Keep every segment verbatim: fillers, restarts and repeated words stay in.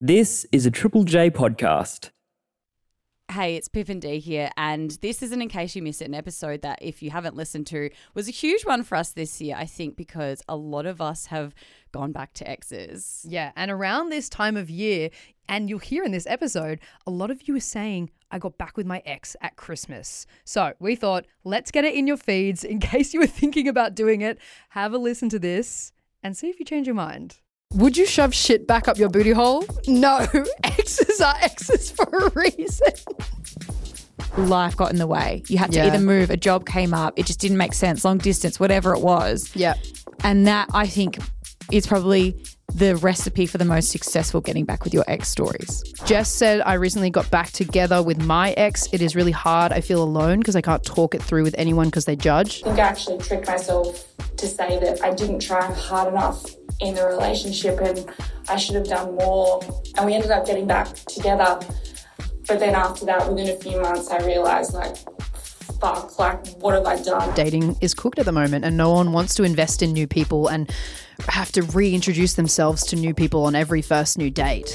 This is a Triple J podcast. Hey, it's Pip and Dee here, and this isn't in case you missed it, an episode that, if you haven't listened to, was a huge one for us this year, I think, because a lot of us have gone back to exes. Yeah, and around this time of year, and you'll hear in this episode, a lot of you are saying, I got back with my ex at Christmas. So we thought, let's get it in your feeds in case you were thinking about doing it. Have a listen to this and see if you change your mind. Would you shove shit back up your booty hole? No, exes are exes for a reason. Life got in the way. You had to Yeah. either move, a job came up, it just didn't make sense, long distance, whatever it was. Yeah. And that, I think, is probably the recipe for the most successful getting back with your ex stories. Jess said, I recently got back together with my ex. It is really hard. I feel alone because I can't talk it through with anyone because they judge. I think I actually tricked myself to say that I didn't try hard enough in the relationship and I should have done more. And we ended up getting back together. But then after that, within a few months, I realised, like, fuck, like, what have I done? Dating is cooked at the moment and no one wants to invest in new people and have to reintroduce themselves to new people on every first new date.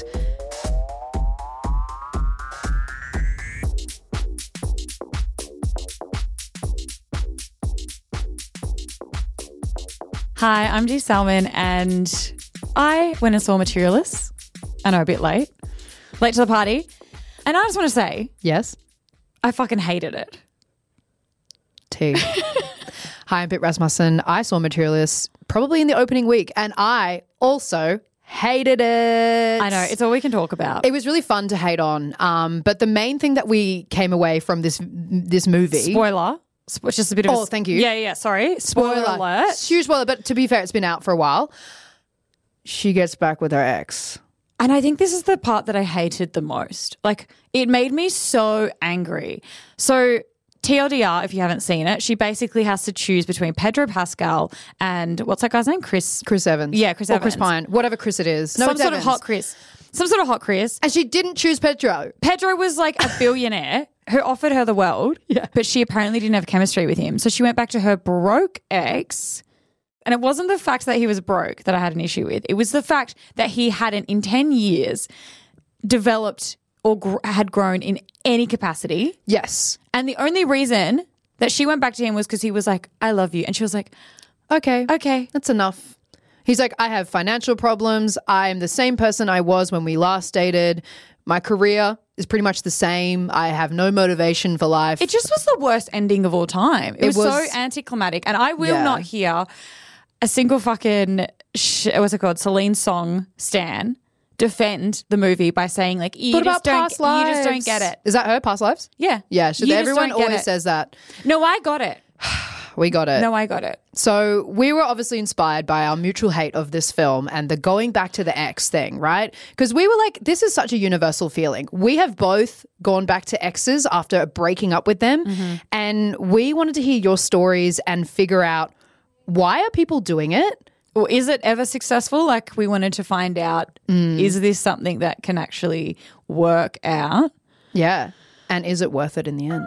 Hi, I'm Dee Salmon, and I went and saw Materialists. I know, a bit late. Late to the party. And I just want to say, Yes? I fucking hated it. T. Hi, I'm Pip Rasmussen. I saw Materialists probably in the opening week and I also hated it. I know, it's all we can talk about. It was really fun to hate on. Um, but the main thing that we came away from this this movie... Spoiler. Spo- just a bit of Oh, a, thank you. Yeah, yeah, sorry. Spoiler, alert. Huge spoiler, but to be fair, it's been out for a while. She gets back with her ex. And I think this is the part that I hated the most. Like, it made me so angry. So, T L D R, if you haven't seen it, she basically has to choose between Pedro Pascal and what's that guy's name? Chris. Chris Evans. Yeah, Chris or Evans. Chris Pine. Whatever Chris it is. No, Some it's sort Evans. of hot Chris. Some sort of hot Chris. And she didn't choose Pedro. Pedro was like a billionaire who offered her the world, Yeah. but she apparently didn't have chemistry with him. So she went back to her broke ex. And it wasn't the fact that he was broke that I had an issue with. It was the fact that he hadn't, in ten years, developed or gr- had grown in any capacity. Yes. And the only reason that she went back to him was because he was like, I love you. And she was like, Okay. okay. That's enough. He's like, I have financial problems. I am the same person I was when we last dated. My career is pretty much the same. I have no motivation for life. It just was the worst ending of all time. It, It was, was- so anticlimactic. And I will Yeah. not hear a single fucking, sh- what's it called, Celine Song stan defend the movie by saying, like, you, What just about don't, past lives? you just don't get it. Is that her, past lives? Yeah. Yeah. She, You just everyone don't get always it. says that. No, I got it. We got it. No, I got it. So we were obviously inspired by our mutual hate of this film and the going back to the ex thing, right? Because we were like, this is such a universal feeling. We have both gone back to exes after breaking up with them. Mm-hmm. And we wanted to hear your stories and figure out, why are people doing it? Or is it ever successful? Like, we wanted to find out, Mm. is this something that can actually work out? Yeah. And is it worth it in the end?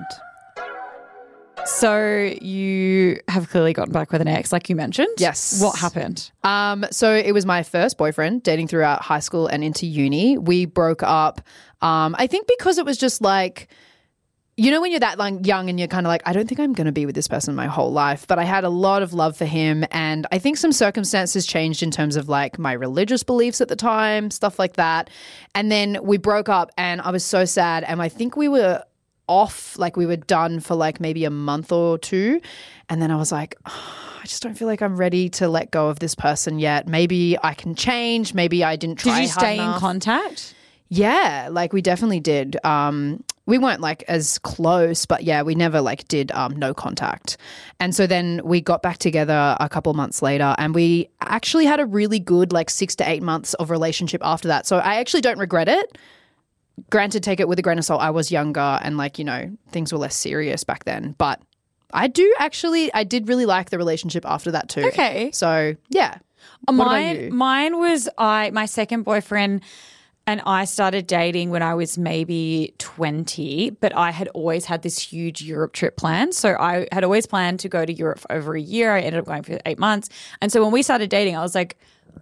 So you have clearly gotten back with an ex, like you mentioned. Yes. What happened? Um, so it was my first boyfriend, dating throughout high school and into uni. We broke up, um, I think because it was just like, you know, when you're that like young and you're kind of like, I don't think I'm going to be with this person my whole life. But I had a lot of love for him. And I think some circumstances changed in terms of like my religious beliefs at the time, stuff like that. And then we broke up and I was so sad. And I think we were off, like we were done for like maybe a month or two. And then I was like, oh, I just don't feel like I'm ready to let go of this person yet. Maybe I can change. Maybe I didn't try Did you hard stay in enough. contact? Yeah, like we definitely did. Um, we weren't like as close, but yeah, we never like did um, no contact. And so then we got back together a couple months later and we actually had a really good like six to eight months of relationship after that. So I actually don't regret it. Granted, take it with a grain of salt. I was younger and like, you know, things were less serious back then. But I do actually, I did really like the relationship after that too. Okay. So yeah. What about Mine, you? mine was I. My second boyfriend and I started dating when I was maybe twenty, but I had always had this huge Europe trip planned. So I had always planned to go to Europe for over a year. I ended up going for eight months. And so when we started dating, I was like,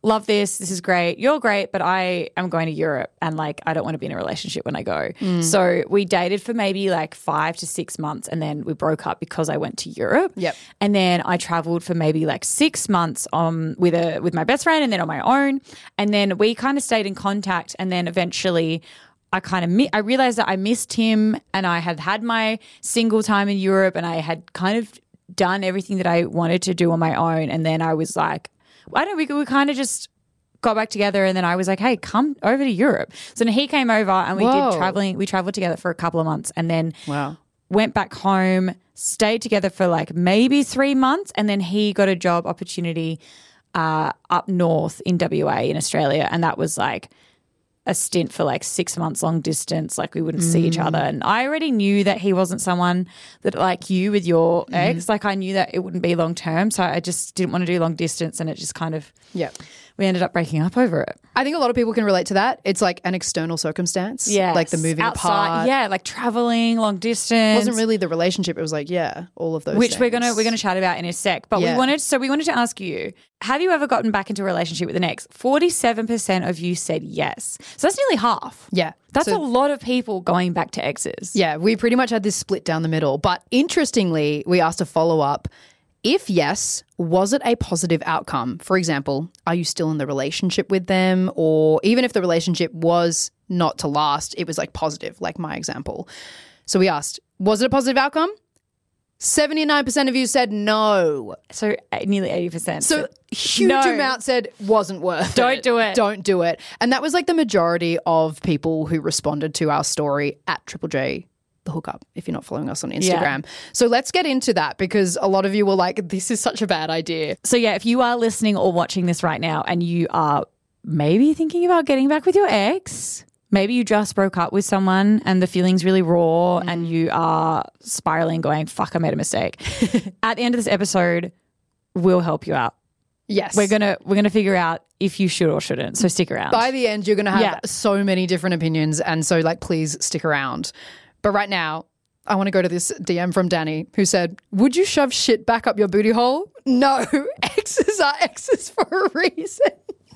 love this. This is great. You're great, but I am going to Europe and like I don't want to be in a relationship when I go. Mm. So we dated for maybe like five to six months and then we broke up because I went to Europe. Yep. And then I traveled for maybe like six months um with a with my best friend and then on my own. And then we kind of stayed in contact and then eventually I kind of mi- I realized that I missed him and I had had my single time in Europe and I had kind of done everything that I wanted to do on my own. And then I was like, I don't know, we, we kind of just got back together and then I was like, hey, come over to Europe. So then he came over and we Whoa. did traveling. We traveled together for a couple of months and then Wow. went back home, stayed together for like maybe three months. And then he got a job opportunity uh, up north in W A in Australia. And that was like a stint for like six months long distance. Like we wouldn't see each other. And I already knew that he wasn't someone that like you with your ex. Like I knew that it wouldn't be long term. So I just didn't want to do long distance and it just kind of, Yeah. we ended up breaking up over it. I think a lot of people can relate to that. It's like an external circumstance. Yeah. Like the moving Outside, apart. yeah, like traveling, long distance. It wasn't really the relationship. It was like, yeah, all of those which things. we're gonna we're gonna chat about in a sec. But Yeah. we wanted so we wanted to ask you: have you ever gotten back into a relationship with an ex? Forty-seven percent of you said yes. So that's nearly half. Yeah. That's So- a lot of people going back to exes. Yeah, we pretty much had this split down the middle. But interestingly, we asked a follow up. If yes, was it a positive outcome? For example, are you still in the relationship with them? Or even if the relationship was not to last, it was like positive, like my example. So we asked, was it a positive outcome? seventy-nine percent of you said no. So uh, nearly eighty percent. So huge No. amount said wasn't worth Don't it. do it. Don't do it. And that was like the majority of people who responded to our story at Triple J the hookup, if you're not following us on Instagram. So let's get into that because a lot of you were like, this is such a bad idea. So yeah, if you are listening or watching this right now and you are maybe thinking about getting back with your ex, maybe you just broke up with someone and the feeling's really raw Mm. and you are spiraling going, fuck, I made a mistake. At the end of this episode, we'll help you out. Yes. We're gonna we're gonna figure out if you should or shouldn't. So stick around. By the end, you're going to have Yeah. so many different opinions. And so like, please stick around. But right now, I want to go to this D M from Danny who said, would you shove shit back up your booty hole? No, exes are exes for a reason.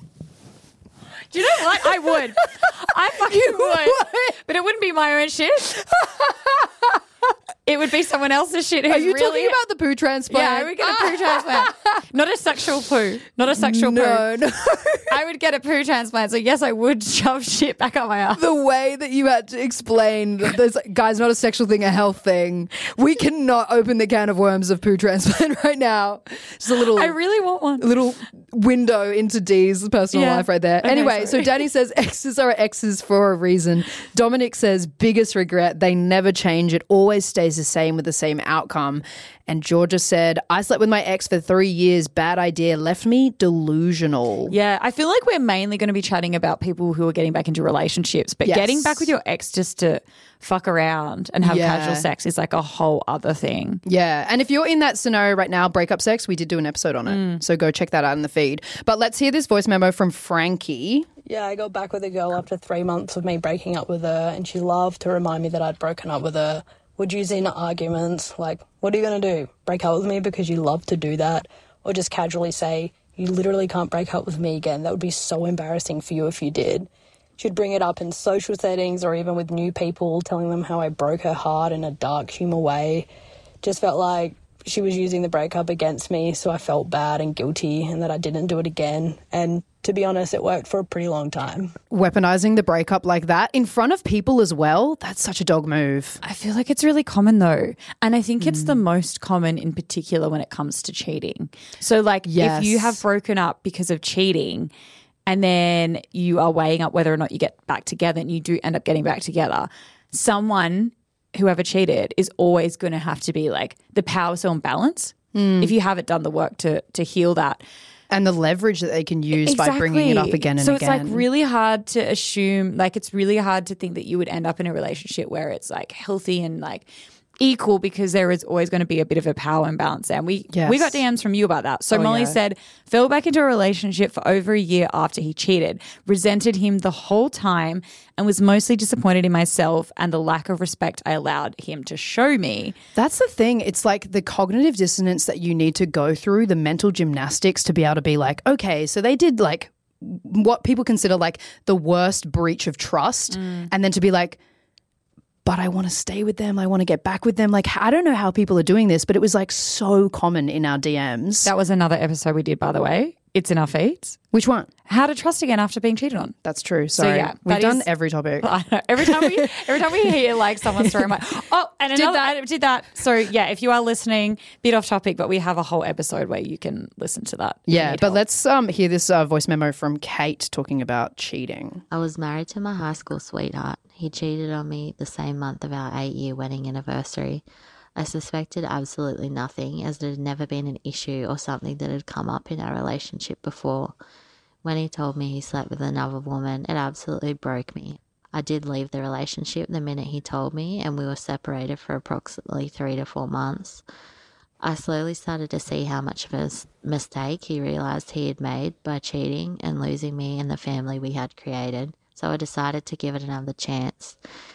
Do you know what? I would. I fucking You would. would. But it wouldn't be my own shit. It would be someone else's shit. Who's Are you really, talking about the poo transplant? Yeah, I would get a poo transplant. Not a sexual poo. Not a sexual No, poo. no. I would get a poo transplant. So yes, I would shove shit back up my ass. The way that you had to explain that there's, guys, not a sexual thing, a health thing. We cannot open the can of worms of poo transplant right now. Just a little, I really want one. little window into Dee's personal Yeah. life right there. Okay, Anyway, so sorry. Danny says exes are exes for a reason. Dominic says biggest regret, they never change. It always stays the same with the same outcome. And Georgia said, I slept with my ex for three years. Bad idea. Left me delusional. Yeah, I feel like we're mainly going to be chatting about people who are getting back into relationships, but Yes. getting back with your ex just to fuck around and have Yeah. casual sex is like a whole other thing. Yeah. And if you're in that scenario right now, breakup sex, we did do an episode on it. Mm. So go check that out in the feed. But let's hear this voice memo from Frankie. Yeah, I got back with a girl after three months of me breaking up with her, and she loved to remind me that I'd broken up with her. Would use in arguments like, what are you going to do? Break up with me because you love to do that? Or just casually say, you literally can't break up with me again. That would be so embarrassing for you if you did. She'd bring it up in social settings or even with new people, telling them how I broke her heart in a dark, humour way. Just felt like she was using the breakup against me, so I felt bad and guilty and that I didn't do it again. And to be honest, it worked for a pretty long time. Weaponizing the breakup like that in front of people as well, that's such a dog move. I feel like it's really common though. And I think it's the most common in particular when it comes to cheating. So like Yes. if you have broken up because of cheating and then you are weighing up whether or not you get back together and you do end up getting back together, someone, whoever cheated, is always going to have to be like the power so imbalance if you haven't done the work to to heal that. And the leverage that they can use by bringing it up again and so again. So it's like really hard to assume, like it's really hard to think that you would end up in a relationship where it's like healthy and like equal, because there is always going to be a bit of a power imbalance there. And we Yes. we got D Ms from you about that. So Oh, Molly yeah. said, fell back into a relationship for over a year after he cheated, resented him the whole time and was mostly disappointed in myself and the lack of respect I allowed him to show me. That's the thing. It's like the cognitive dissonance that you need to go through, the mental gymnastics to be able to be like, okay, so they did like what people consider like the worst breach of trust, Mm. and then to be like, but I want to stay with them. I want to get back with them. Like, I don't know how people are doing this, but it was like so common in our D Ms. That was another episode we did, by the way. It's in our feeds. Which one? How to trust again after being cheated on. That's true. Sorry. yeah, We've that done is- every topic. I know. Every time we every time we hear like someone's story, I'm like, oh, and Did another that. I did that. So yeah, if you are listening, bit off topic, but we have a whole episode where you can listen to that. if you Yeah, need but help. let's um, hear this uh, voice memo from Kate talking about cheating. I was married to my high school sweetheart. He cheated on me the same month of our eight-year wedding anniversary. I suspected absolutely nothing, as it had never been an issue or something that had come up in our relationship before. When he told me he slept with another woman, it absolutely broke me. I did leave the relationship the minute he told me, and we were separated for approximately three to four months. I slowly started to see how much of a s- mistake he realised he had made by cheating and losing me and the family we had created, so I decided to give it another chance.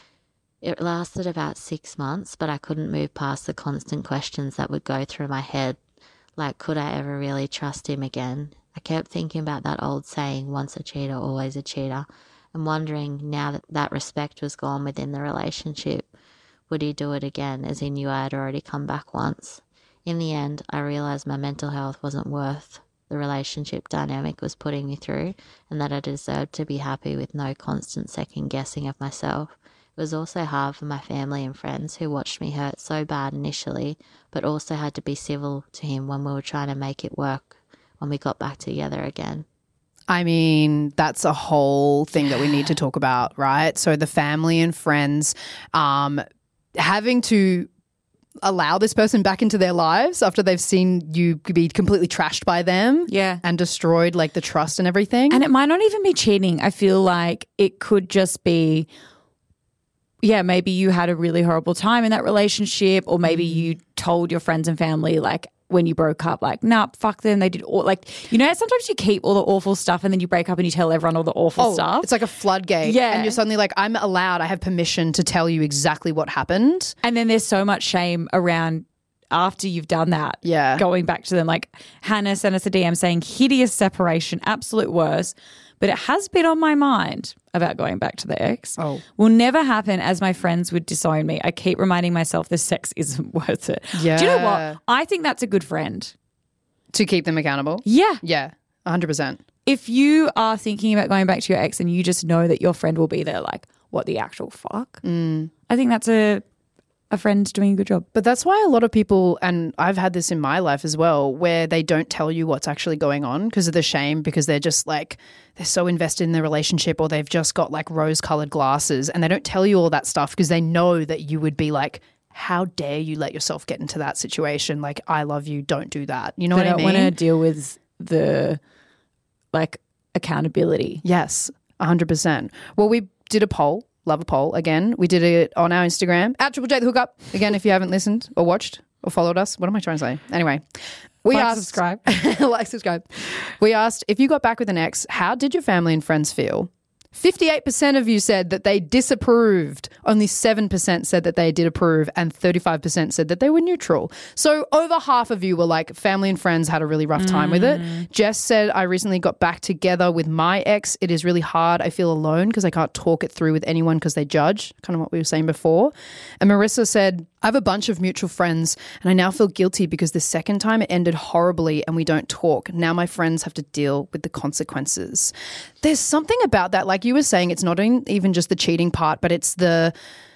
It lasted about six months, but I couldn't move past the constant questions that would go through my head, like, could I ever really trust him again? I kept thinking about that old saying, once a cheater, always a cheater, and wondering, now that that respect was gone within the relationship, would he do it again, as he knew I had already come back once? In the end, I realised my mental health wasn't worth the relationship dynamic was putting me through, and that I deserved to be happy with no constant second guessing of myself. It was also hard for my family and friends, who watched me hurt so bad initially, but also had to be civil to him when we were trying to make it work when we got back together again. I mean, that's a whole thing that we need to talk about, right? So the family and friends um, having to allow this person back into their lives after they've seen you be completely trashed by them, Yeah. and destroyed like the trust and everything. And it might not even be cheating. I feel like it could just be, yeah, maybe you had a really horrible time in that relationship, or maybe you told your friends and family, like, when you broke up, like, nah, fuck them. They did all, like, you know, sometimes you keep all the awful stuff and then you break up and you tell everyone all the awful Oh, stuff. it's like a floodgate. Yeah. And you're suddenly like, I'm allowed, I have permission to tell you exactly what happened. And then there's so much shame around after you've done that. Yeah. Going back to them. Like, Hannah sent us a D M saying, hideous separation, absolute worst. But it has been on my mind about going back to the ex. Oh. Will never happen, as my friends would disown me. I keep reminding myself the sex isn't worth it. Do you know Yeah. what? I think that's a good friend. To keep them accountable. Yeah. Yeah, one hundred percent. If you are thinking about going back to your ex and you just know that your friend will be there, like, what the actual fuck? Mm. I think that's a a friend doing a good job. But that's why a lot of people, and I've had this in my life as well, where they don't tell you what's actually going on because of the shame, because they're just like, they're so invested in the relationship, or they've just got like rose colored glasses, and they don't tell you all that stuff because they know that you would be like, how dare you let yourself get into that situation? Like, I love you, don't do that. You know They what I don't mean? want to deal with the, like, accountability. Yes, one hundred percent. Well, we did a poll, love a poll again. We did it on our Instagram, at Triple J the Hookup. Again, if you haven't listened or watched or followed us, what am I trying to say? Anyway, we Like, asked, subscribe. like, subscribe. We asked, if you got back with an ex, how did your family and friends feel? fifty-eight percent of you said that they disapproved. Only seven percent said that they did approve, and thirty-five percent said that they were neutral. So over half of you were like, family and friends had a really rough time with it. Jess said, I recently got back together with my ex. It is really hard. I feel alone because I can't talk it through with anyone because they judge, kind of what we were saying before. And Marissa said, I have a bunch of mutual friends and I now feel guilty because the second time it ended horribly and we don't talk. Now my friends have to deal with the consequences. There's something about that. Like you were saying, it's not even just the cheating part, but it's the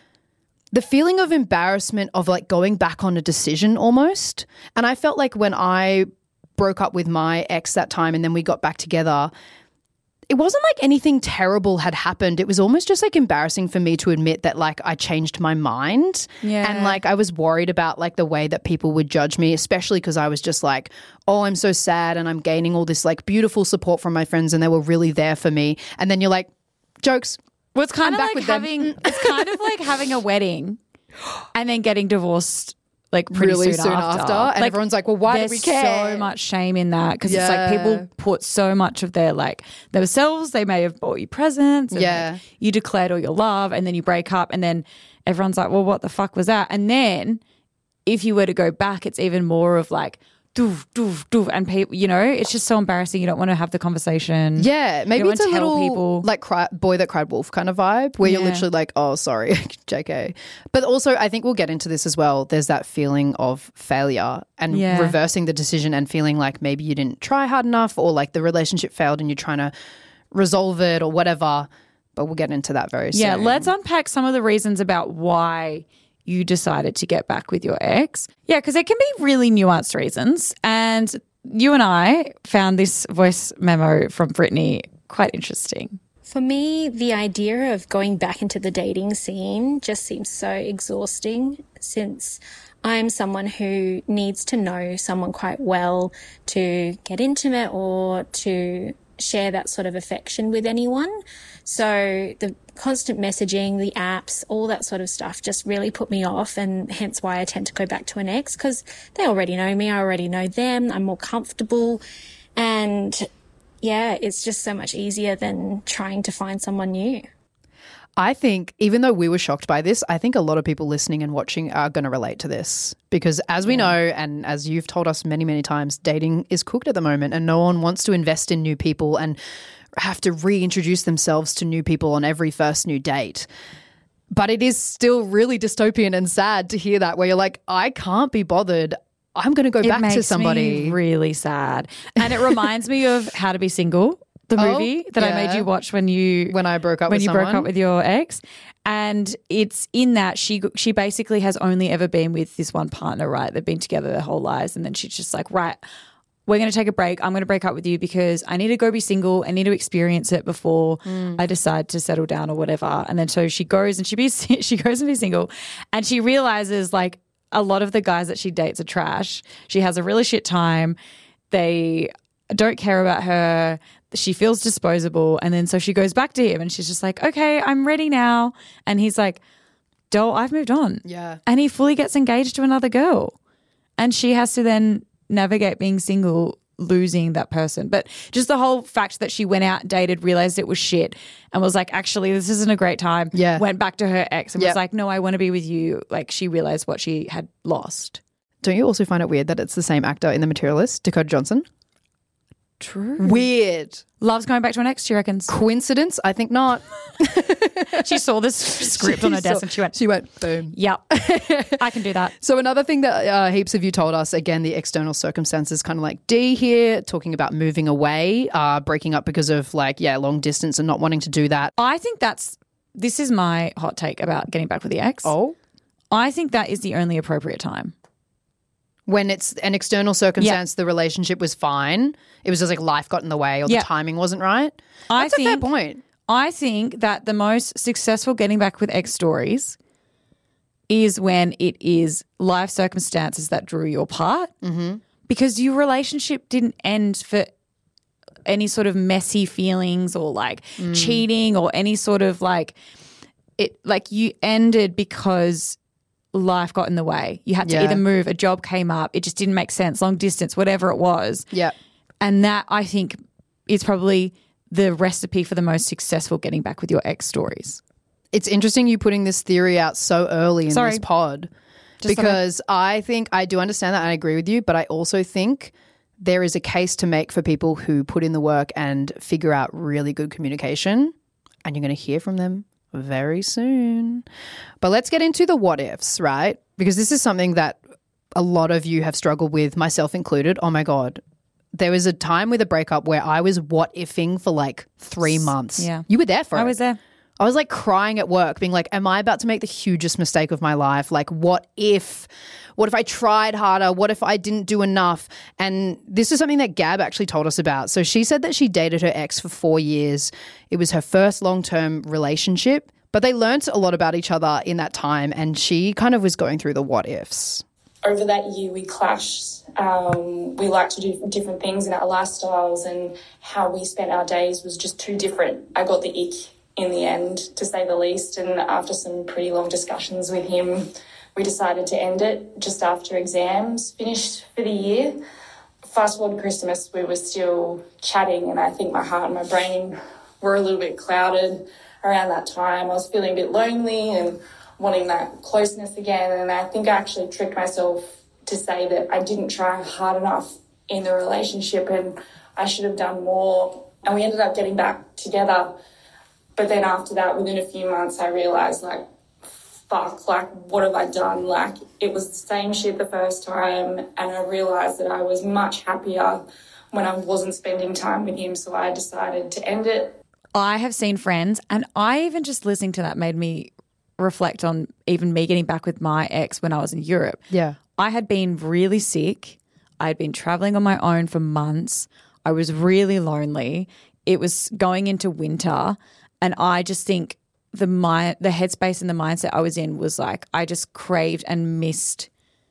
the feeling of embarrassment of like going back on a decision almost. And I felt like when I broke up with my ex that time and then we got back together, it wasn't like anything terrible had happened. It was almost just like embarrassing for me to admit that like I changed my mind. Yeah. And like I was worried about like the way that people would judge me, especially because I was just like, oh, I'm so sad and I'm gaining all this like beautiful support from my friends and they were really there for me. And then you're like, jokes. Well, it's kind I'm of back like with them. having it's kind of like having a wedding and then getting divorced like pretty Really soon, soon after. after, and everyone's like, well, why do there's we care? so much shame in that because it's Yeah. like people put so much of their like themselves. They may have bought you presents. And Yeah. like, you declared all your love and then you break up and then everyone's like, well, what the fuck was that? And then if you were to go back, it's even more of like doof, doof, doof, and people, you know, it's just so embarrassing. You don't want to have the conversation. Yeah, maybe don't it's a wanna tell little people. like cry, boy that cried wolf kind of vibe where you're Yeah. literally like, oh, sorry, J K. But also, I think we'll get into this as well. There's that feeling of failure and Yeah. reversing the decision and feeling like maybe you didn't try hard enough or like the relationship failed and you're trying to resolve it or whatever. But we'll get into that very soon. Yeah, let's unpack some of the reasons about why you decided to get back with your ex. Yeah, because it can be really nuanced reasons. And you and I found this voice memo from Brittany quite interesting. For me, the idea of going back into the dating scene just seems so exhausting since I'm someone who needs to know someone quite well to get intimate or to share that sort of affection with anyone. So the constant messaging, the apps, all that sort of stuff just really put me off, and hence why I tend to go back to an ex because they already know me, I already know them, I'm more comfortable, and yeah, it's just so much easier than trying to find someone new. I think even though we were shocked by this, I think a lot of people listening and watching are going to relate to this because as we know and as you've told us many, many times, dating is cooked at the moment and no one wants to invest in new people and have to reintroduce themselves to new people on every first new date. But it is still really dystopian and sad to hear that where you're like, I can't be bothered. I'm going to go It back makes to somebody. me really sad. And it reminds me of How to Be Single, the Oh, movie that I made yeah. you watch when you When I broke up when with you broke someone. up with your ex. And it's in that she she basically has only ever been with this one partner, right? They've been together their whole lives, and then she's just like, right, we're going to take a break. I'm going to break up with you because I need to go be single. I need to experience it before I decide to settle down or whatever. And then so she goes and she be she goes and be single, and she realizes like a lot of the guys that she dates are trash. She has a really shit time. They don't care about her. She feels disposable. And then so she goes back to him and she's just like, okay, I'm ready now. And he's like, doll, I've moved on. Yeah. And he fully gets engaged to another girl. And she has to then navigate being single, losing that person. But just the whole fact that she went out, dated, realized it was shit and was like, actually, this isn't a great time. Yeah. Went back to her ex and Yep. was like, no, I want to be with you. Like she realized what she had lost. Don't you also find it weird that it's the same actor in The Materialist, Dakota Johnson? True. Weird. Loves going back to an ex, she reckons. Coincidence? I think not. She saw this script on her desk and she went, She went, boom. yep, I can do that. So another thing that uh, heaps of you told us, again, the external circumstances, kind of like D here, talking about moving away, uh, breaking up because of like, yeah, long distance and not wanting to do that. I think that's, this is my hot take about getting back with the ex. Oh. I think that is the only appropriate time. When it's an external circumstance, the relationship was fine. It was just like life got in the way or Yeah. the timing wasn't right. I That's a fair think- point. I think that the most successful getting back with ex stories is when it is life circumstances that drew you apart mm-hmm. because your relationship didn't end for any sort of messy feelings or like Mm. cheating or any sort of like it like you ended because life got in the way. You had to Yeah. either move, a job came up, it just didn't make sense, long distance, whatever it was. Yeah. And that I think is probably the recipe for the most successful getting back with your ex stories. It's interesting you putting this theory out so early in Sorry. this pod Just because I think I do understand that and I agree with you, but I also think there is a case to make for people who put in the work and figure out really good communication, and you're going to hear from them very soon. But let's get into the what ifs, right? Because this is something that a lot of you have struggled with, myself included. Oh my God. There was a time with a breakup where I was what ifing for like three months. Yeah. You were there for it. I was there. I was like crying at work, being like, am I about to make the hugest mistake of my life? Like, what if, what if I tried harder? What if I didn't do enough? And this is something that Gab actually told us about. So she said that she dated her ex for four years. It was her first long-term relationship, but they learnt a lot about each other in that time. And she kind of was going through the what ifs. Over that year, we clashed. Um, we liked to do different things in our lifestyles, and how we spent our days was just too different. I got the ick in the end, to say the least, and after some pretty long discussions with him, we decided to end it just after exams finished for the year. Fast forward to Christmas, we were still chatting, and I think my heart and my brain were a little bit clouded around that time. I was feeling a bit lonely and wanting that closeness again, and I think I actually tricked myself to say that I didn't try hard enough in the relationship and I should have done more. And we ended up getting back together. But then after that, within a few months, I realised, like, fuck, like, what have I done? Like, it was the same shit the first time, and I realised that I was much happier when I wasn't spending time with him, so I decided to end it. I have seen friends, and I even just listening to that made me reflect on even me getting back with my ex when I was in Europe. Yeah. I had been really sick. I had been traveling on my own for months. I was really lonely. It was going into winter, and I just think the mind, the headspace and the mindset I was in was like I just craved and missed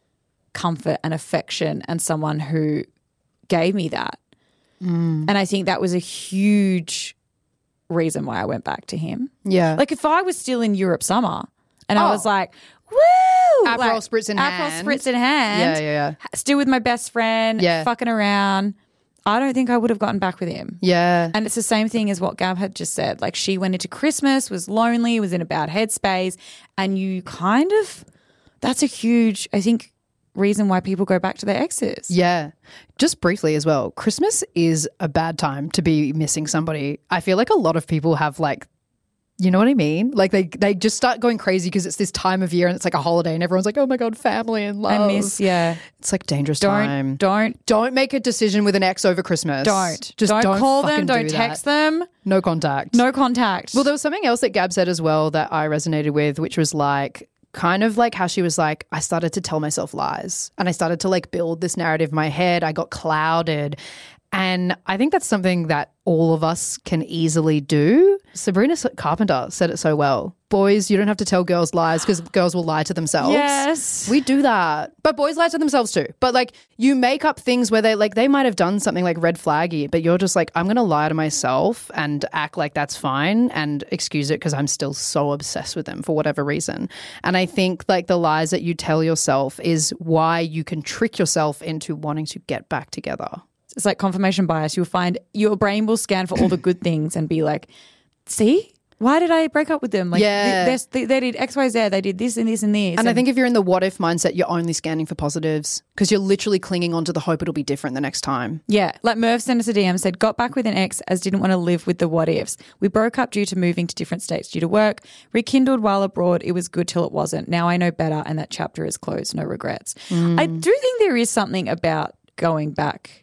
comfort and affection and someone who gave me that. Mm. And I think that was a huge reason why I went back to him. Yeah. Like if I was still in Europe summer and Oh. I was like, woo! Aperol like, spritz in Aperol hand. spritz in hand. Yeah, yeah, yeah. Still with my best friend, Yeah. fucking around. I don't think I would have gotten back with him. Yeah. And it's the same thing as what Gab had just said. Like she went into Christmas, was lonely, was in a bad headspace, and you kind of, that's a huge, I think, reason why people go back to their exes. Yeah. Just briefly as well, Christmas is a bad time to be missing somebody. I feel like a lot of people have like, you know what I mean? Like they they just start going crazy because it's this time of year and it's like a holiday and everyone's like, oh my God, family and love. I miss, yeah. It's like dangerous Don't, time. don't, Don't make a decision with an ex over Christmas. don't. Just don't, don't, call fucking them, don't do text that. them. No contact. No contact. Well, there was something else that Gab said as well that I resonated with, which was like kind of like how she was like, I started to tell myself lies and I started to like build this narrative in my head. I got clouded. And I think that's something that all of us can easily do. Sabrina Carpenter said it so well. Boys, you don't have to tell girls lies because girls will lie to themselves. Yes. We do that. But boys lie to themselves too. But like you make up things where they like they might have done something like red flaggy, but you're just like, I'm going to lie to myself and act like that's fine and excuse it because I'm still so obsessed with them for whatever reason. And I think like the lies that you tell yourself is why you can trick yourself into wanting to get back together. It's like confirmation bias. You'll find your brain will scan for all the good things and be like, see, why did I break up with them? Like, Yeah. th- they, they did X, Y, Z. They did this and this and this. And I think if you're in the what if mindset, you're only scanning for positives because you're literally clinging on to the hope it'll be different the next time. yeah, like Merv sent us a D M, said, got back with an ex as didn't want to live with the what ifs. We broke up due to moving to different states due to work. Rekindled while abroad. It was good till it wasn't. Now I know better and that chapter is closed. No regrets. I do think there is something about going back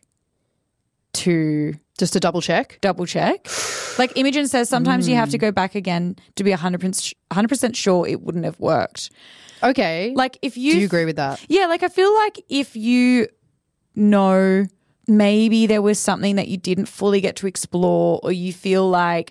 to Just to double check. double check. Like Imogen says, sometimes you have to go back again to be one hundred percent, one hundred percent sure it wouldn't have worked. Okay. Like if you... do you agree with that? Yeah, like I feel like if you know maybe there was something that you didn't fully get to explore or you feel like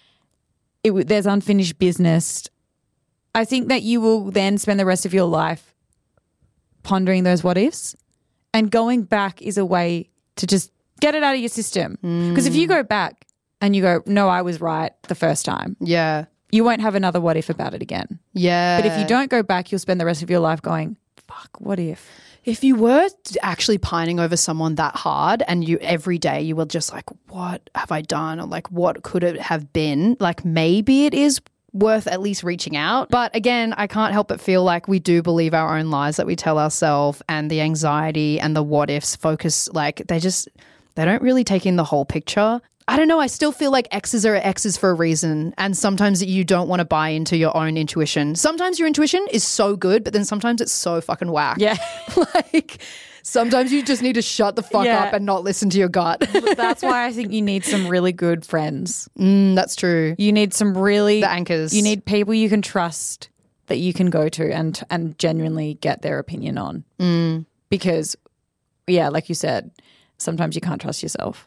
it w- there's unfinished business, I think that you will then spend the rest of your life pondering those what ifs, and going back is a way to just get it out of your system. Because if you go back and you go, no, I was right the first time, Yeah. you won't have another what if about it again. Yeah. But if you don't go back, you'll spend the rest of your life going, fuck, what if? If you were actually pining over someone that hard and you every day you were just like, what have I done? Or like, what could it have been? Like maybe it is worth at least reaching out. But again, I can't help but feel like we do believe our own lies that we tell ourselves, and the anxiety and the what ifs focus, like they just, they don't really take in the whole picture. I don't know. I still feel like exes are exes for a reason. And sometimes you don't want to buy into your own intuition. Sometimes your intuition is so good, but then sometimes it's so fucking whack. Yeah. Like sometimes you just need to shut the fuck Yeah. up and not listen to your gut. That's why I think you need some really good friends. Mm, that's true. You need some really The anchors. You need people you can trust that you can go to and and genuinely get their opinion on. Mm. Because, yeah, like you said, sometimes you can't trust yourself.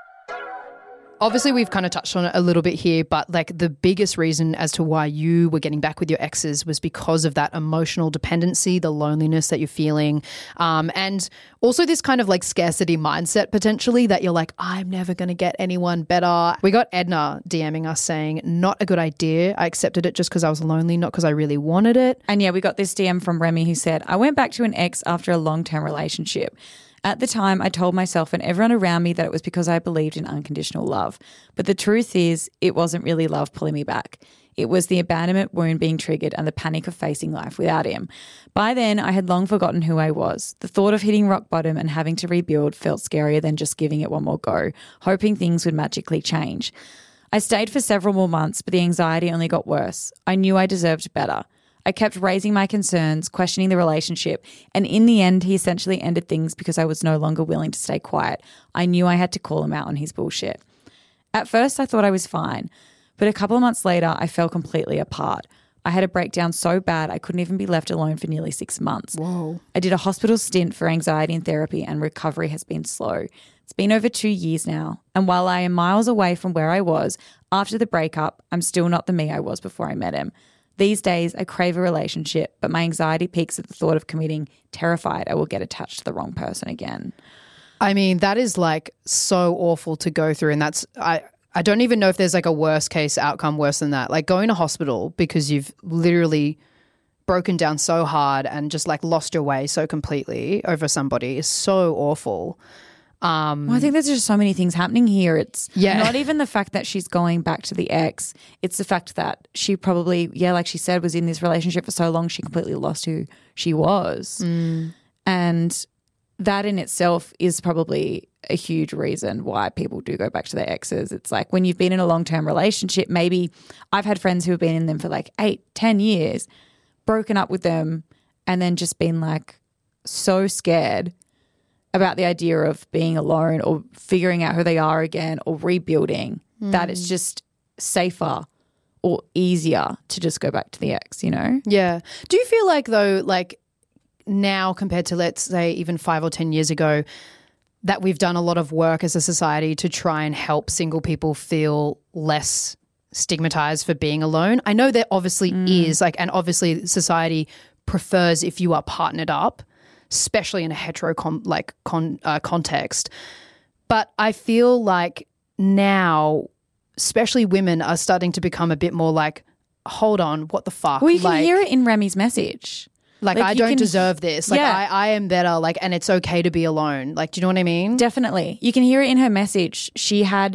Obviously, we've kind of touched on it a little bit here, but like the biggest reason as to why you were getting back with your exes was because of that emotional dependency, the loneliness that you're feeling, um, and also this kind of like scarcity mindset potentially that you're like, I'm never going to get anyone better. We got Edna DMing us saying, not a good idea. I accepted it just because I was lonely, not because I really wanted it. And yeah, we got this D M from Remy who said, I went back to an ex after a long-term relationship. At the time, I told myself and everyone around me that it was because I believed in unconditional love. But the truth is, it wasn't really love pulling me back. It was the abandonment wound being triggered and the panic of facing life without him. By then, I had long forgotten who I was. The thought of hitting rock bottom and having to rebuild felt scarier than just giving it one more go, hoping things would magically change. I stayed for several more months, but the anxiety only got worse. I knew I deserved better. I kept raising my concerns, questioning the relationship, and in the end, he essentially ended things because I was no longer willing to stay quiet. I knew I had to call him out on his bullshit. At first, I thought I was fine, but a couple of months later, I fell completely apart. I had a breakdown so bad I couldn't even be left alone for nearly six months. Whoa. I did a hospital stint for anxiety and therapy, and recovery has been slow. It's been over two years now, and while I am miles away from where I was after the breakup, I'm still not the me I was before I met him. These days, I crave a relationship, but my anxiety peaks at the thought of committing, terrified I will get attached to the wrong person again. I mean, that is like so awful to go through. And that's, I, I don't even know if there's like a worst case outcome worse than that. Like going to hospital because you've literally broken down so hard and just like lost your way so completely over somebody is so awful. Um, well, I think there's just so many things happening here. It's Yeah. not even the fact that she's going back to the ex. It's the fact that she probably, yeah, like she said, was in this relationship for so long she completely lost who she was. Mm. And that in itself is probably a huge reason why people do go back to their exes. It's like when you've been in a long-term relationship, maybe I've had friends who have been in them for like eight, ten years, broken up with them and then just been like so scared about the idea of being alone or figuring out who they are again or rebuilding mm. that it's just safer or easier to just go back to the ex, you know? Yeah. Do you feel like though, like now compared to let's say even five or ten years ago, that we've done a lot of work as a society to try and help single people feel less stigmatized for being alone? I know there obviously mm. is like, and obviously society prefers if you are partnered up, especially in a hetero con- like con- uh, context. But I feel like now, especially women are starting to become a bit more like, hold on, what the fuck? Well, you can like, hear it in Remy's message. Like, Like, I you don't can- deserve this. Like, Yeah. I, I am better. Like, and it's okay to be alone. Like, do you know what I mean? Definitely. You can hear it in her message. She had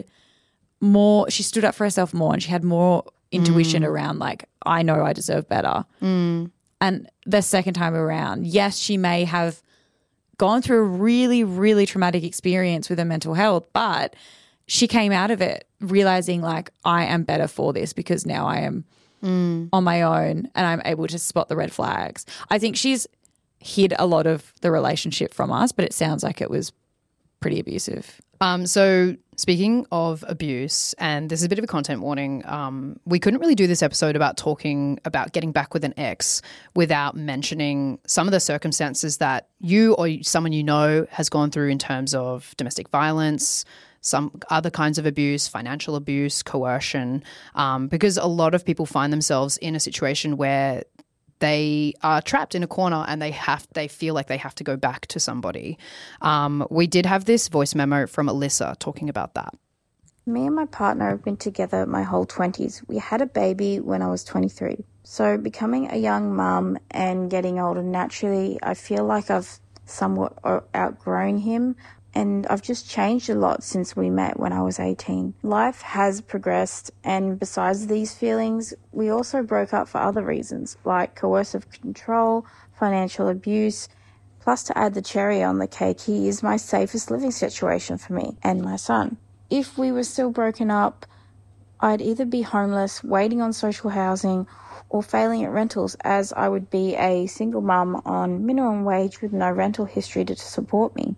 more, she stood up for herself more and she had more intuition Mm. around like, I know I deserve better. Mm. And the second time around, yes, she may have gone through a really, really traumatic experience with her mental health, but she came out of it realizing like, I am better for this because now I am Mm. on my own and I'm able to spot the red flags. I think she's hid a lot of the relationship from us, but it sounds like it was pretty abusive. Um, so speaking of abuse, and this is a bit of a content warning, um, we couldn't really do this episode about talking about getting back with an ex without mentioning some of the circumstances that you or someone you know has gone through in terms of domestic violence, some other kinds of abuse, financial abuse, coercion, um, because a lot of people find themselves in a situation where they are trapped in a corner and they have they feel like they have to go back to somebody. Um, we did have this voice memo from Alyssa talking about that. Me and my partner have been together my whole twenties. We had a baby when I was twenty-three. So becoming a young mum and getting older, naturally, I feel like I've somewhat outgrown him. And I've just changed a lot since we met when I was eighteen. Life has progressed, and besides these feelings, we also broke up for other reasons, like coercive control, financial abuse. Plus, to add the cherry on the cake, he is my safest living situation for me and my son. If we were still broken up, I'd either be homeless, waiting on social housing, or failing at rentals, as I would be a single mum on minimum wage with no rental history to support me.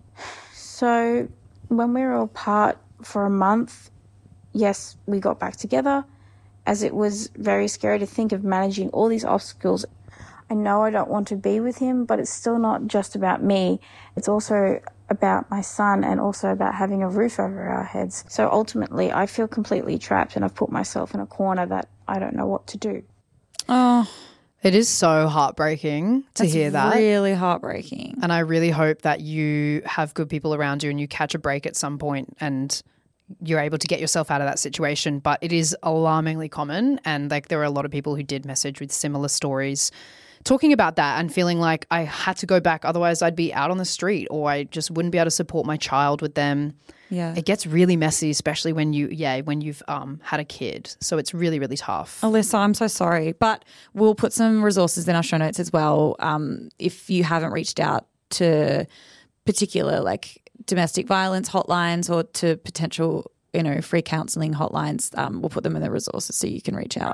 So when we were all apart for a month, yes, we got back together, as it was very scary to think of managing all these obstacles. I know I don't want to be with him, but it's still not just about me. It's also about my son and also about having a roof over our heads. So ultimately, I feel completely trapped and I've put myself in a corner that I don't know what to do. Oh, It is so heartbreaking to that's hear that. really heartbreaking. And I really hope that you have good people around you and you catch a break at some point and you're able to get yourself out of that situation. But it is alarmingly common, and like there are a lot of people who did message with similar stories talking about that and feeling like I had to go back, otherwise I'd be out on the street or I just wouldn't be able to support my child with them. Yeah. It gets really messy, especially when you, yeah, when you've um, had a kid. So it's really, really tough. Alyssa, I'm so sorry, but we'll put some resources in our show notes as well. Um, if you haven't reached out to particular like domestic violence hotlines or to potential, you know, free counselling hotlines, um, we'll put them in the resources so you can reach out.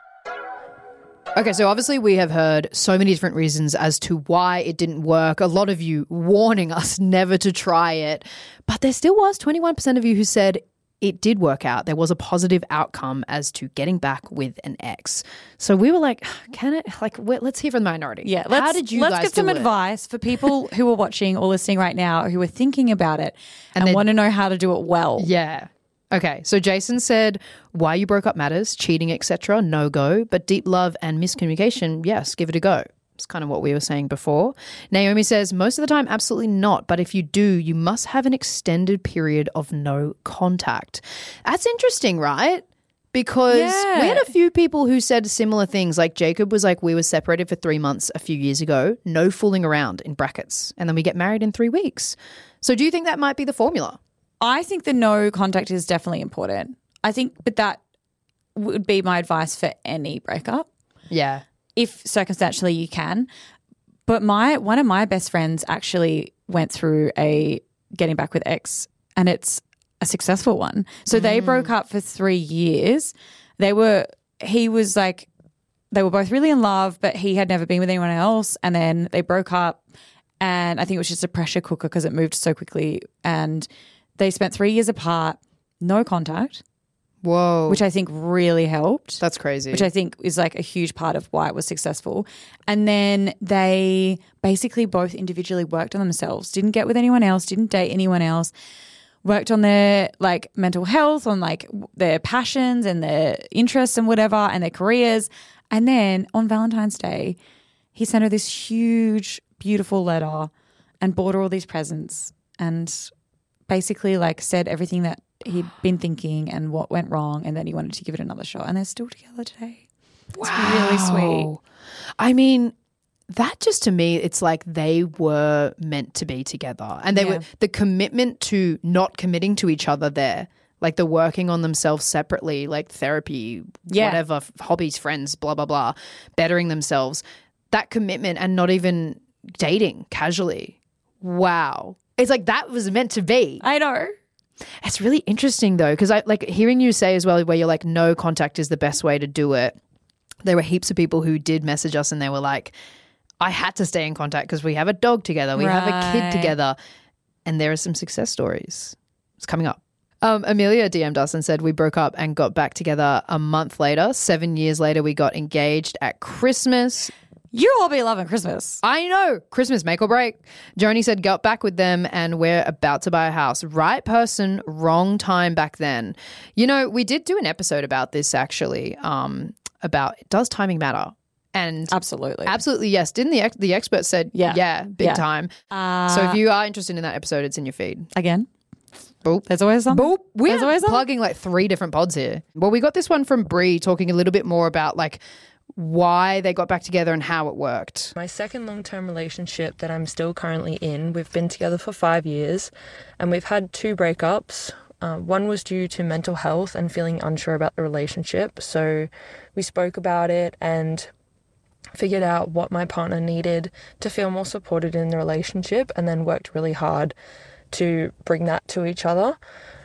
Okay, so obviously we have heard so many different reasons as to why it didn't work. A lot of you warning us never to try it. But there still was twenty-one percent of you who said it did work out. There was a positive outcome as to getting back with an ex. So we were like, can it, like, wait, let's hear from the minority. Yeah, let's, How did you let's guys get some do it? advice for people who are watching or listening right now who are thinking about it and, they- want to know how to do it well. Yeah. Okay, so Jason said, why you broke up matters, cheating, et cetera, no go, but deep love and miscommunication, yes, give it a go. It's kind of what we were saying before. Naomi says, most of the time, absolutely not, but if you do, you must have an extended period of no contact. That's interesting, right? Because Yeah. we had a few people who said similar things. Like Jacob was like, we were separated for three months a few years ago, no fooling around in brackets, and then we get married in three weeks. So do you think that might be the formula? I think the no contact is definitely important. I think, but that would be my advice for any breakup, Yeah. if circumstantially you can. But my one of my best friends actually went through a getting back with ex, and it's a successful one. So they broke up for three years. They were, he was like, they were both really in love, but he had never been with anyone else. And then they broke up, and I think it was just a pressure cooker because it moved so quickly. And they spent three years apart, no contact, Whoa. which I think really helped. That's crazy. Which I think is like a huge part of why it was successful. And then they basically both individually worked on themselves, didn't get with anyone else, didn't date anyone else, worked on their like mental health, on like their passions and their interests and whatever and their careers. And then on Valentine's Day, he sent her this huge, beautiful letter and bought her all these presents and basically like said everything that he'd been thinking and what went wrong, and then he wanted to give it another shot, and they're still together today. It's really sweet. I mean, that just to me, it's like they were meant to be together, and they Yeah. were the commitment to not committing to each other there, like the working on themselves separately, like therapy, Yeah. whatever, f- hobbies, friends, blah, blah, blah, bettering themselves, that commitment and not even dating casually. Wow. It's like that was meant to be. I know. It's really interesting though, because I like hearing you say as well, where you're like, no contact is the best way to do it. There were heaps of people who did message us and they were like, I had to stay in contact because we have a dog together, we have a kid Right. together. And there are some success stories. It's coming up. Um, Amelia D M'd us and said we broke up and got back together a month later. Seven years later, we got engaged at Christmas. You all be loving Christmas. I know. Christmas, make or break. Joni said, got back with them and we're about to buy a house. Right person, wrong time back then. You know, we did do an episode about this actually, um, about does timing matter? And Absolutely. absolutely, yes. Didn't the ex- the expert said, yeah, Yeah. big Yeah. time. Uh, So if you are interested in that episode, it's in your feed. Again, Boop. there's always something. Boop. We're There's always something. plugging like three different pods here. Well, we got this one from Bree talking a little bit more about like why they got back together and how it worked. My second long-term relationship that I'm still currently in, we've been together for five years and we've had two breakups. Uh, one was due to mental health and feeling unsure about the relationship. So we spoke about it and figured out what my partner needed to feel more supported in the relationship, and then worked really hard to bring that to each other.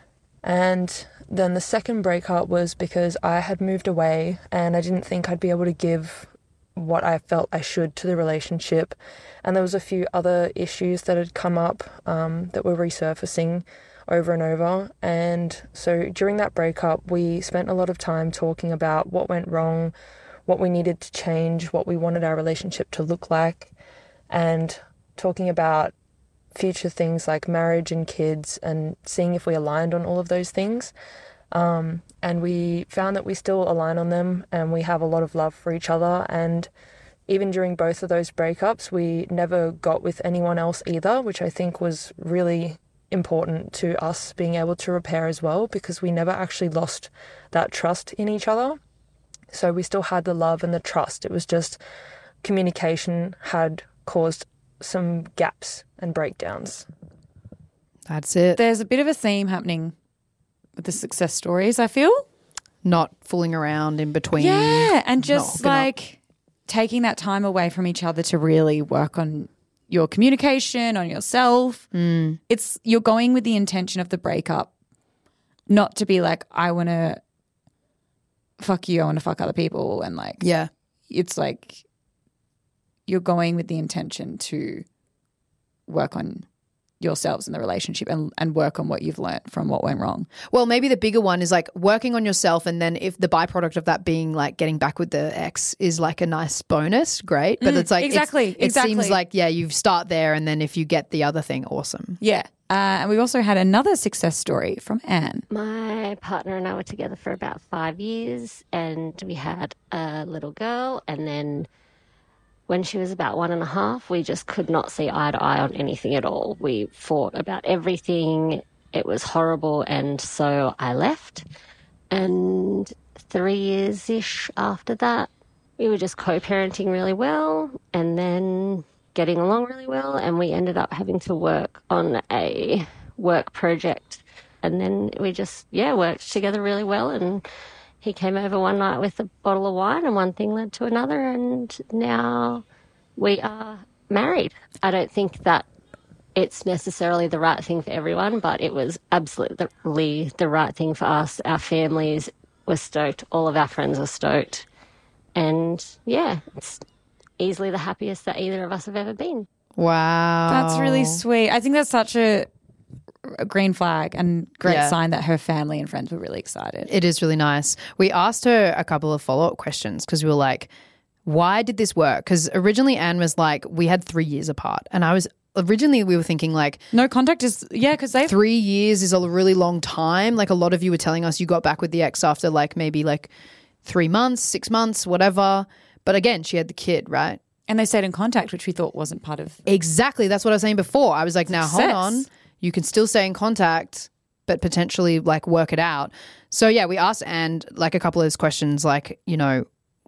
And then the second breakup was because I had moved away and I didn't think I'd be able to give what I felt I should to the relationship. And there was a few other issues that had come up um, that were resurfacing over and over. And so during that breakup, we spent a lot of time talking about what went wrong, what we needed to change, what we wanted our relationship to look like, and talking about future things like marriage and kids, and seeing if we aligned on all of those things. Um, and we found that we still align on them, and we have a lot of love for each other. And even during both of those breakups, we never got with anyone else either, which I think was really important to us being able to repair as well, because we never actually lost that trust in each other. So we still had the love and the trust. It was just communication had caused some gaps and breakdowns. That's it. There's a bit of a theme happening with the success stories, I feel. Not fooling around in between. Yeah, and just not hooking up. like taking that time away from each other to really work on your communication, on yourself. Mm. It's you're going with the intention of the breakup, not to be like, I want to fuck you, I want to fuck other people. And like, Yeah. it's like you're going with the intention to work on yourselves in the relationship and, and work on what you've learnt from what went wrong. Well, maybe the bigger one is like working on yourself, and then if the byproduct of that being like getting back with the ex is like a nice bonus, great. But Mm, it's like it's- exactly, it exactly. seems like, yeah, you start there, and then if you get the other thing, awesome. Yeah. Uh, and we also had another success story from Anne. My partner and I were together for about five years and we had a little girl, and then when she was about one and a half, we just could not see eye to eye on anything at all. We fought about everything. It was horrible, and so I left. And three years-ish after that, we were just co-parenting really well and then getting along really well, and we ended up having to work on a work project. And then we just, yeah, worked together really well, and he came over one night with a bottle of wine and one thing led to another, and now we are married. I don't think that it's necessarily the right thing for everyone, but it was absolutely the right thing for us. Our families were stoked. All of our friends were stoked. And yeah, it's easily the happiest that either of us have ever been. Wow. That's really sweet. I think that's such a, a green flag and great Yeah. sign that her family and friends were really excited. It is really nice. We asked her a couple of follow-up questions because we were like, why did this work? Because originally Anne was like, we had three years apart. And I was, originally we were thinking like, No contact is, yeah, because they three years is a really long time. Like a lot of you were telling us you got back with the ex after like maybe like three months, six months, whatever. But again, she had the kid, right? and they stayed in contact, which we thought wasn't part of. Exactly. That's what I was saying before. I was like, now hold Success. on. You can still stay in contact, but potentially like work it out. So yeah, we asked Anne like a couple of those questions like, you know,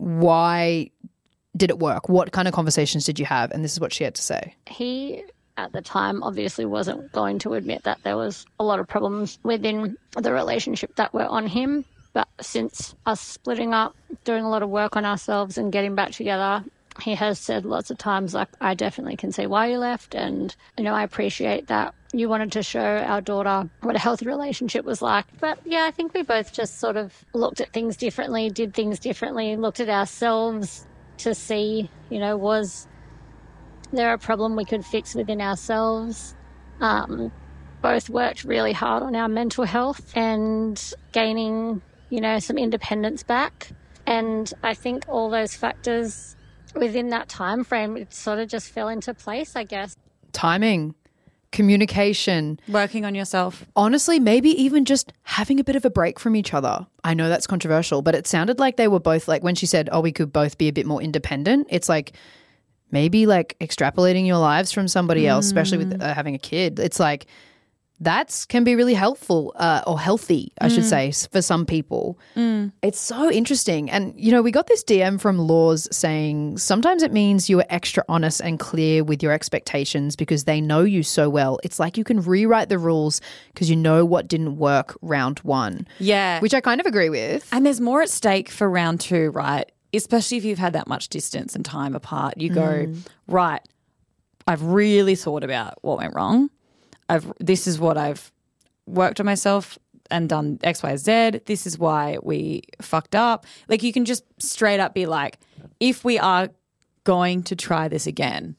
why did it work? What kind of conversations did you have? And this is what she had to say. He, at the time, obviously wasn't going to admit that there was a lot of problems within the relationship that were on him. But since us splitting up, doing a lot of work on ourselves and getting back together, he has said lots of times, like, I definitely can see why you left. And, you know, I appreciate that you wanted to show our daughter what a healthy relationship was like. But, yeah, I think we both just sort of looked at things differently, did things differently, looked at ourselves to see, you know, was there a problem we could fix within ourselves? Um, both worked really hard on our mental health and gaining, you know, some independence back. And I think all those factors within that time frame, it sort of just fell into place, I guess. Timing, communication, Working on yourself. honestly, maybe even just having a bit of a break from each other. I know that's controversial, but it sounded like they were both like, when she said, oh, we could both be a bit more independent, it's like maybe like extrapolating your lives from somebody else, especially with uh, having a kid. It's like that's can be really helpful uh, or healthy, I should say, s- for some people. It's so interesting. And, you know, we got this D M from Laws saying sometimes it means you are extra honest and clear with your expectations because they know you so well. It's like you can rewrite the rules because you know what didn't work round one, Yeah. which I kind of agree with. And there's more at stake for round two, right? Especially if you've had that much distance and time apart. You go, right, I've really thought about what went wrong. I've this is what I've worked on myself and done X, Y, Z. This is why we fucked up. Like you can just straight up be like, if we are going to try this again,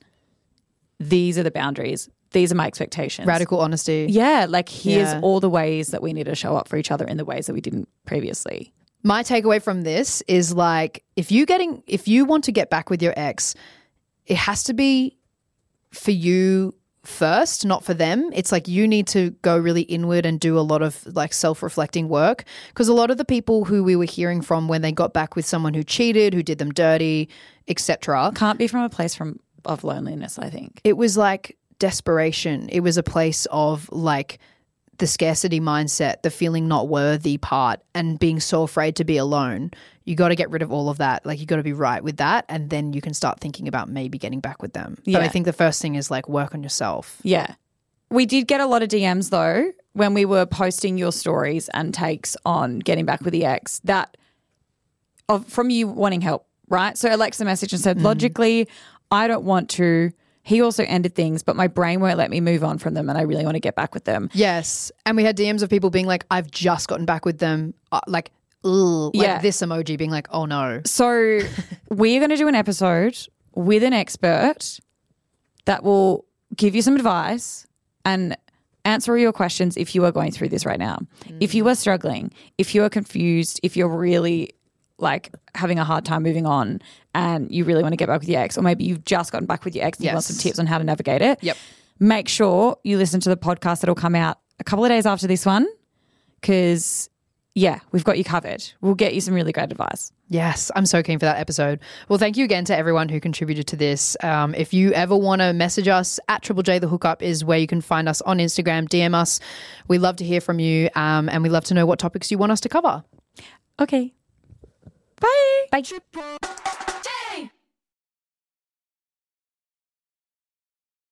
these are the boundaries. These are my expectations. Radical honesty. Yeah, like here's Yeah. all the ways that we need to show up for each other in the ways that we didn't previously. My takeaway from this is like if you getting if you want to get back with your ex, it has to be for you first, not for them. It's like you need to go really inward and do a lot of like self-reflecting work because a lot of the people who we were hearing from when they got back with someone who cheated, who did them dirty, et cetera, Can't be from a place from of loneliness, I think. it was like desperation. It was a place of like the scarcity mindset, the feeling not worthy part, and being so afraid to be alone. you got to get rid of all of that. Like you got to be right with that, and then you can start thinking about maybe getting back with them. Yeah. But I think the first thing is like work on yourself. Yeah. We did get a lot of D Ms though when we were posting your stories and takes on getting back with the ex that of from you wanting help, right? So Alexa messaged and said, Mm. logically, I don't want to. He also ended things, but my brain won't let me move on from them and I really want to get back with them. Yes. And we had D Ms of people being like, I've just gotten back with them. Uh, like, ugh, like Yeah. this emoji being like, oh no. So we're going to do an episode with an expert that will give you some advice and answer all your questions if you are going through this right now. Mm. If you are struggling, if you are confused, if you're really like having a hard time moving on and you really want to get back with your ex, or maybe you've just gotten back with your ex and Yes. you want some tips on how to navigate it. Yep. Make sure you listen to the podcast that'll come out a couple of days after this one because, yeah, we've got you covered. We'll get you some really great advice. Yes, I'm so keen for that episode. Well, thank you again to everyone who contributed to this. Um, if you ever want to message us, at Triple J The Hookup is where you can find us on Instagram. D M us. We love to hear from you um, and we love to know what topics you want us to cover. Okay. Bye. Bye.